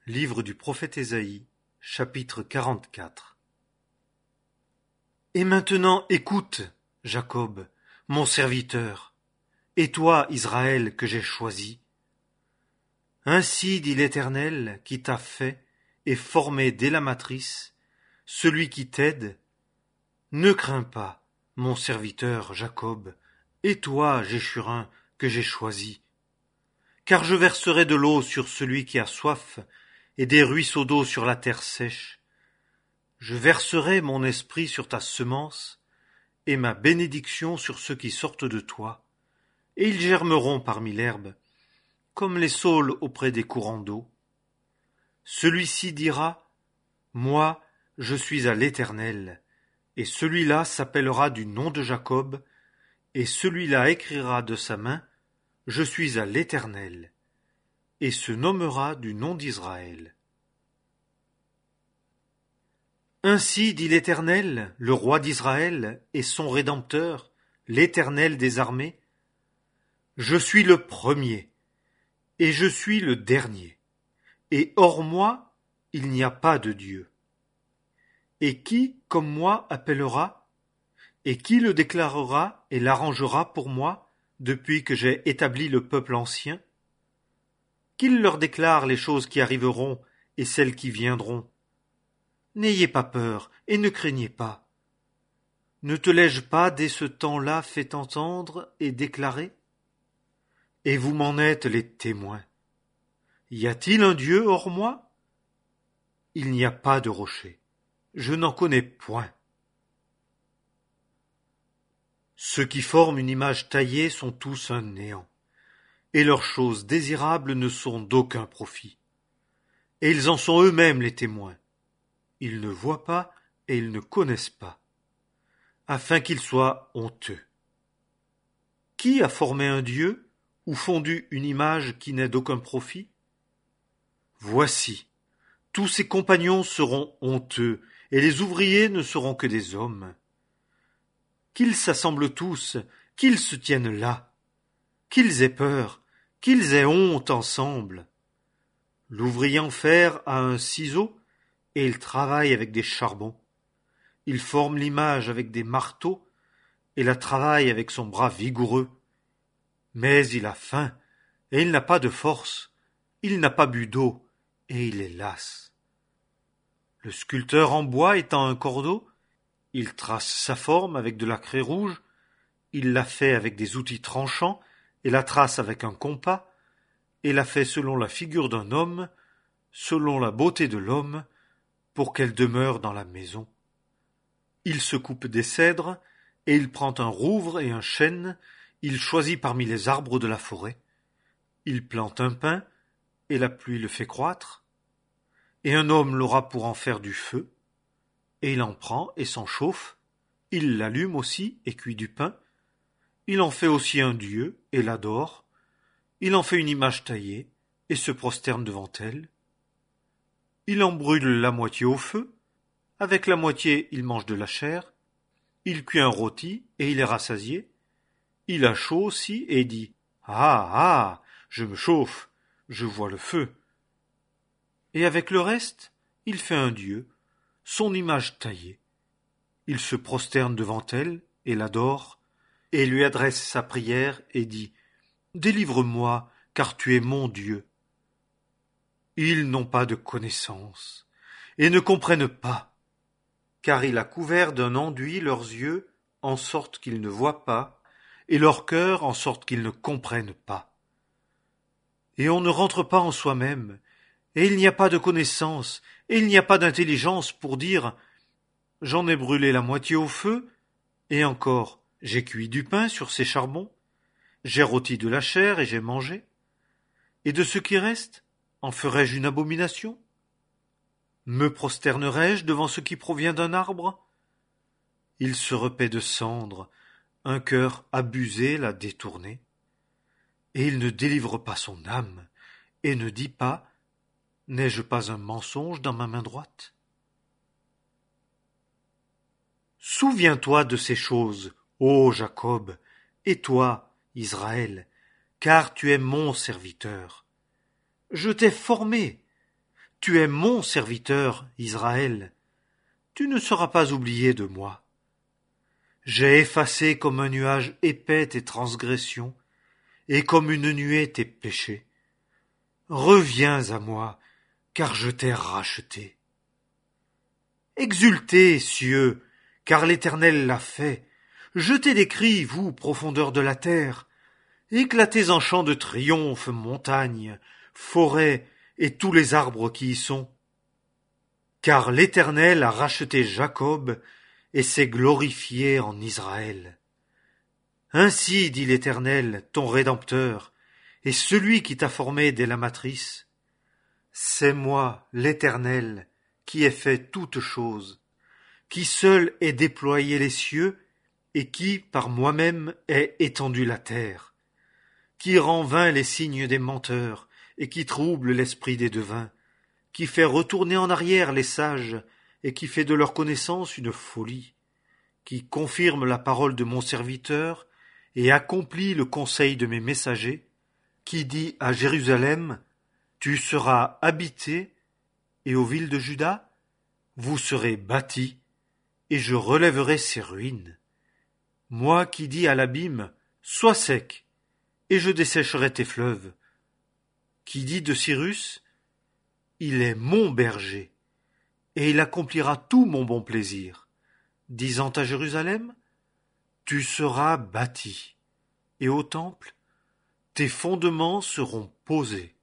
Livre du prophète Ésaïe, chapitre 44. Et maintenant écoute, Jacob, mon serviteur, et toi, Israël, que j'ai choisi. Ainsi dit l'Éternel qui t'a fait et formé dès la matrice, celui qui t'aide. Ne crains pas, mon serviteur Jacob, et toi, Jéchurin, que j'ai choisi. Car je verserai de l'eau sur celui qui a soif, et des ruisseaux d'eau sur la terre sèche. Je verserai mon esprit sur ta semence, et ma bénédiction sur ceux qui sortent de toi, et ils germeront parmi l'herbe, comme les saules auprès des courants d'eau. Celui-ci dira, moi, je suis à l'Éternel, et celui-là s'appellera du nom de Jacob, et celui-là écrira de sa main, je suis à l'Éternel, et se nommera du nom d'Israël. Ainsi dit l'Éternel, le roi d'Israël, et son Rédempteur, l'Éternel des armées. Je suis le premier, et je suis le dernier, et hors moi, il n'y a pas de Dieu. Et qui, comme moi, appellera, et qui le déclarera et l'arrangera pour moi, depuis que j'ai établi le peuple ancien? Qu'il leur déclare les choses qui arriveront et celles qui viendront. N'ayez pas peur et ne craignez pas. Ne te l'ai-je pas dès ce temps-là fait entendre et déclarer? Et vous m'en êtes les témoins. Y a-t-il un Dieu hors moi? Il n'y a pas de rocher. Je n'en connais point. Ceux qui forment une image taillée sont tous un néant, et leurs choses désirables ne sont d'aucun profit. Et ils en sont eux-mêmes les témoins. Ils ne voient pas et ils ne connaissent pas, afin qu'ils soient honteux. Qui a formé un Dieu ou fondu une image qui n'est d'aucun profit? Voici, tous ses compagnons seront honteux, et les ouvriers ne seront que des hommes. Qu'ils s'assemblent tous, qu'ils se tiennent là, qu'ils aient peur, qu'ils aient honte ensemble. L'ouvrier en fer a un ciseau, et il travaille avec des charbons. Il forme l'image avec des marteaux, et la travaille avec son bras vigoureux. Mais il a faim, et il n'a pas de force, il n'a pas bu d'eau, et il est las. Le sculpteur en bois étend un cordeau, il trace sa forme avec de la craie rouge, il la fait avec des outils tranchants, et la trace avec un compas, et la fait selon la figure d'un homme, selon la beauté de l'homme, pour qu'elle demeure dans la maison. Il se coupe des cèdres, et il prend un rouvre et un chêne, il choisit parmi les arbres de la forêt. Il plante un pin, et la pluie le fait croître, et un homme l'aura pour en faire du feu, et il en prend et s'en chauffe, il l'allume aussi et cuit du pain, il en fait aussi un dieu et l'adore, il en fait une image taillée et se prosterne devant elle. Il en brûle la moitié au feu, avec la moitié il mange de la chair, il cuit un rôti et il est rassasié, il a chaud aussi et dit « Ah, ah, je me chauffe, je vois le feu ». Et avec le reste, il fait un dieu, son image taillée. Il se prosterne devant elle et l'adore, et lui adresse sa prière et dit « Délivre-moi, car tu es mon Dieu ». Ils n'ont pas de connaissance, et ne comprennent pas, car il a couvert d'un enduit leurs yeux, en sorte qu'ils ne voient pas, et leur cœur en sorte qu'ils ne comprennent pas. Et on ne rentre pas en soi-même, et il n'y a pas de connaissance, et il n'y a pas d'intelligence pour dire « J'en ai brûlé la moitié au feu, et encore, j'ai cuit du pain sur ces charbons, j'ai rôti de la chair et j'ai mangé, et de ce qui reste, en ferai-je une abomination? Me prosternerai-je devant ce qui provient d'un arbre? Il se repaît de cendres, un cœur abusé l'a détourné, et il ne délivre pas son âme, et ne dit pas « N'ai-je pas un mensonge dans ma main droite ?» Souviens-toi de ces choses, ô Jacob, et toi, Israël, car tu es mon serviteur. Je t'ai formé, Tu es mon serviteur, Israël. Tu ne seras pas oublié de moi. J'ai effacé comme un nuage épais tes transgressions, et comme une nuée tes péchés. Reviens à moi, car je t'ai racheté. Exultez, cieux, car l'Éternel l'a fait. Jetez des cris, vous, profondeurs de la terre. Éclatez en chants de triomphe, montagnes, forêts et tous les arbres qui y sont. Car l'Éternel a racheté Jacob et s'est glorifié en Israël. Ainsi dit l'Éternel, ton Rédempteur, et celui qui t'a formé dès la matrice. C'est moi, l'Éternel, qui ai fait toutes choses, qui seul ai déployé les cieux, et qui, par moi-même, ai étendu la terre, qui rend vains les signes des menteurs, et qui trouble l'esprit des devins, qui fait retourner en arrière les sages, et qui fait de leur connaissance une folie, qui confirme la parole de mon serviteur, et accomplit le conseil de mes messagers, qui dit à Jérusalem, tu seras habité, et aux villes de Juda, vous serez bâtis, et je relèverai ces ruines. Moi qui dis à l'abîme, sois sec, et je dessécherai tes fleuves. Qui dit de Cyrus, il est mon berger, et il accomplira tout mon bon plaisir, disant à Jérusalem, tu seras bâti, et au temple, tes fondements seront posés.